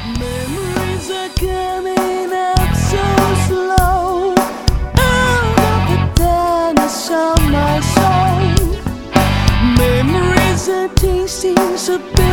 Memories are coming up so slow out of the darkness of my soul. Memories are tasting so bitter.